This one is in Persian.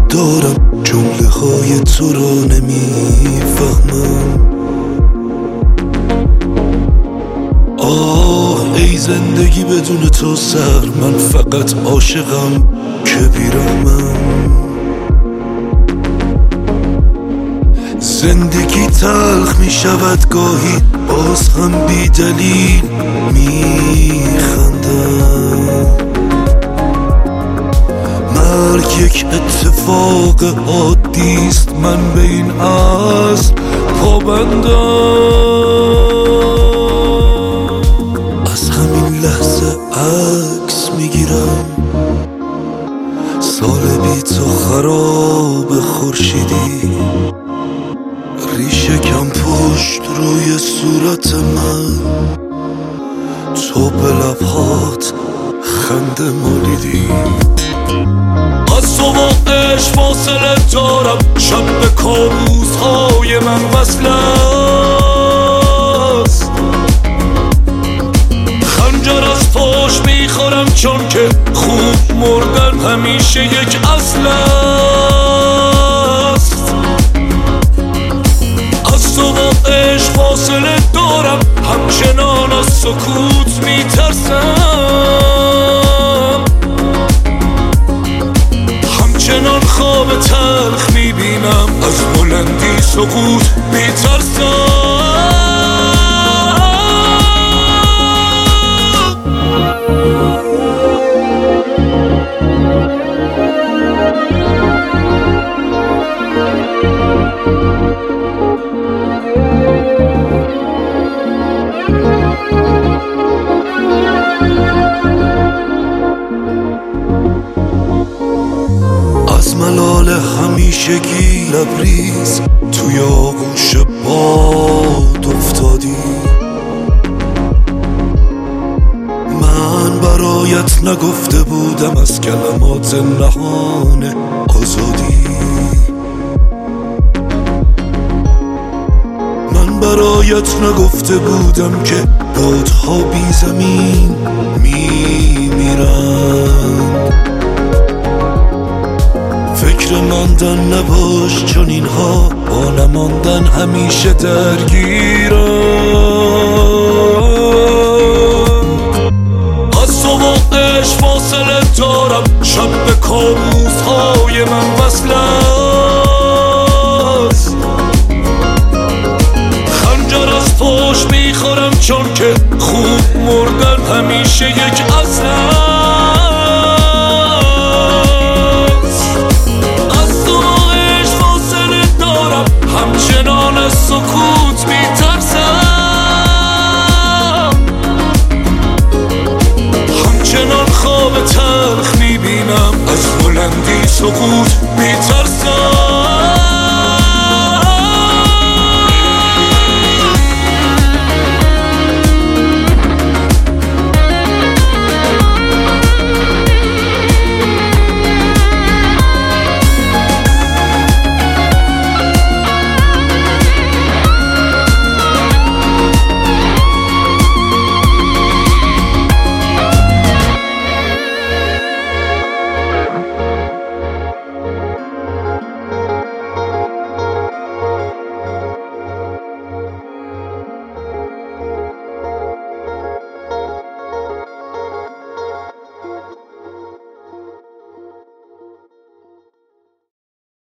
دارم، جمله های تو رو نمیفهمم. ای زندگی بدون تو سر، من فقط عاشقم که بیرحمم. زندگی تلخ می شود گاهی، باز هم بی دلیل می خندم. مرگ یک اتفاق عادیست، من به این اصل پابندم. از همین لحظه عکس میگیرم، سال بی تو خراب خورشیدی، ریشه کم پشت روی صورت من، تو به لبهات خنده مالیدی. از تو با عشق فاصله دارم، شب به کابوس های من وصل است. خنجر از پاش میخورم چون که خوب مردن همیشه یک اصل است. از تو با عشق فاصله دارم، همچنان از سکوت میترسم. همچنان خواب تلخ میبینم، از بلندی سقوط میترسم. از ملال همیشگی لبریز توی آغوش باد افتادی. من برایت نگفته بودم از کلمات نهان آزادی. من برایت نگفته بودم که بادها بی زمین میمیرن. فکر ماندن نباش، چون اینها با نماندن همیشه درگیرن. از تو با عشق فاصله دارم، شب به کابوس های من وصل است. خنجر از پاش میخورم چون که خوب مردن همیشه یک اصل است. همچنان از سکوت میترسم. همچنان خواب تلخ میبینم، از بلندی سقوط میترسم.